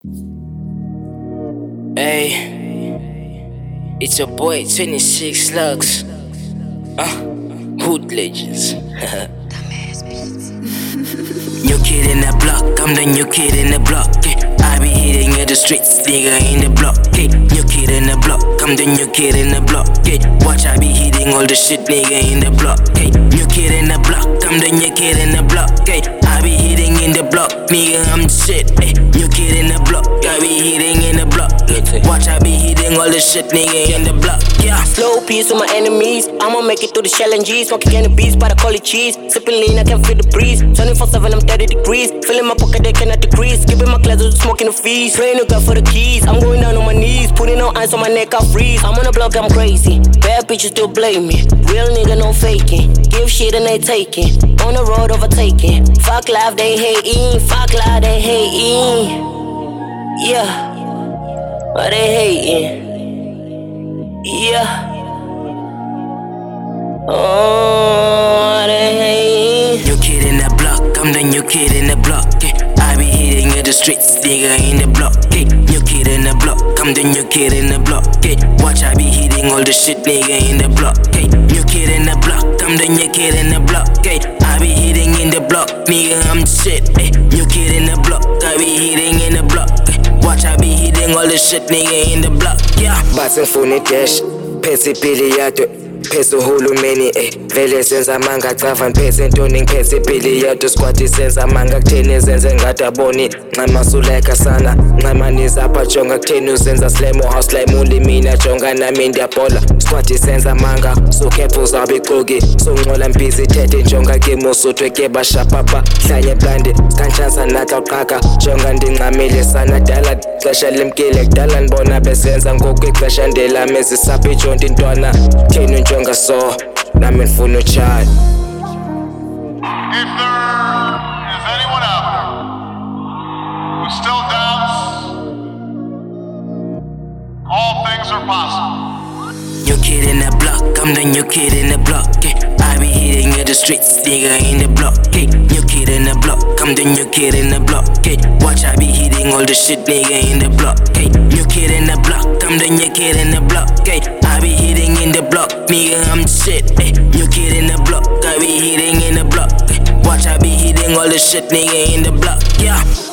Hey, it's your boy 26 Slugs. Hood Legends. New kid in the block, I'm the new kid in the block. I be hitting in the streets, nigga in the block. New kid in the block, I'm the new kid in the block. Watch, I be hitting all the shit, nigga in the block. New kid in the block, I'm the new kid in the block. I be hitting in the block, nigga, I'm the shit. New kid in the block, I be hitting in the block. Watch, I be hitting all the shit, nigga in the block. Yeah. Slow piece with my enemies. I'ma make it through the challenges. Smoking cannabis, but I call it cheese. Sipping lean, I can feel the breeze. 24/7, I'm 30 degrees. Filling my pocket, they cannot decrease. Skipping my classes, smoking the fees. Praying to God for the keys. I'm going down on my knees. Putting on ice on my neck, I freeze. I'm on the block, I'm crazy. Bad bitches still blame me. Real nigga, no faking. Give shit and they taking. On the road, overtaking. Fuck life, they hating. Fuck life, they hating. Yeah. But they hating. Yeah. Oh, they hate. New kid in the block, I'm the new kid in the block. I be hitting in the streets, nigga in the block. New kid in the block, I'm the new kid in the block. Watch, I be hitting all the shit, nigga in the block. New kid in the block, I'm the new kid in the block. I be hitting in the block, nigga, I'm the shit. New kid in the block, I be hitting in the block. Watch, I be hitting all the shit, nigga in the block. Yeah. Bathi ngifuna dash, phethe ibhili yadwe, phethe uhulumeni vele senza amanga cava ngiphethe ntoni ngiphethe ibhili yadwe squad senza amanga kutheni zenze ngathi aboni nxama suleka sana nxama nizapha jonga kutheni uzenza slam house slam ulimina jonga nami ndiyabhola squad senza amanga sukepha uzabe igqoki soncola mpisi thethe njonga game usuthe ke bashapapa hlanye blande kanchansa natha uqhaka jonga ndinqamile sana dala xesha limkile kudala ndibona besenza ngoku ixesha ndelami ezisapha ijonti intwana theni njonga so nami ndifuna utshaya. If there is anyone out there who still doubts, all things are possible. New kid in the block, I'm the new kid in the block. I be hitting in the streets, nigga in the block. New kid in the block, I'm the new kid in the block. Watch, I be hitting all the shit, nigga in the block. New kid in the block, I'm the new kid in the block. I be hitting in the block, nigga, I'm the shit. New kid in the block, I be hitting in the block. Watch, I be hitting all the shit, nigga in the block. Yeah.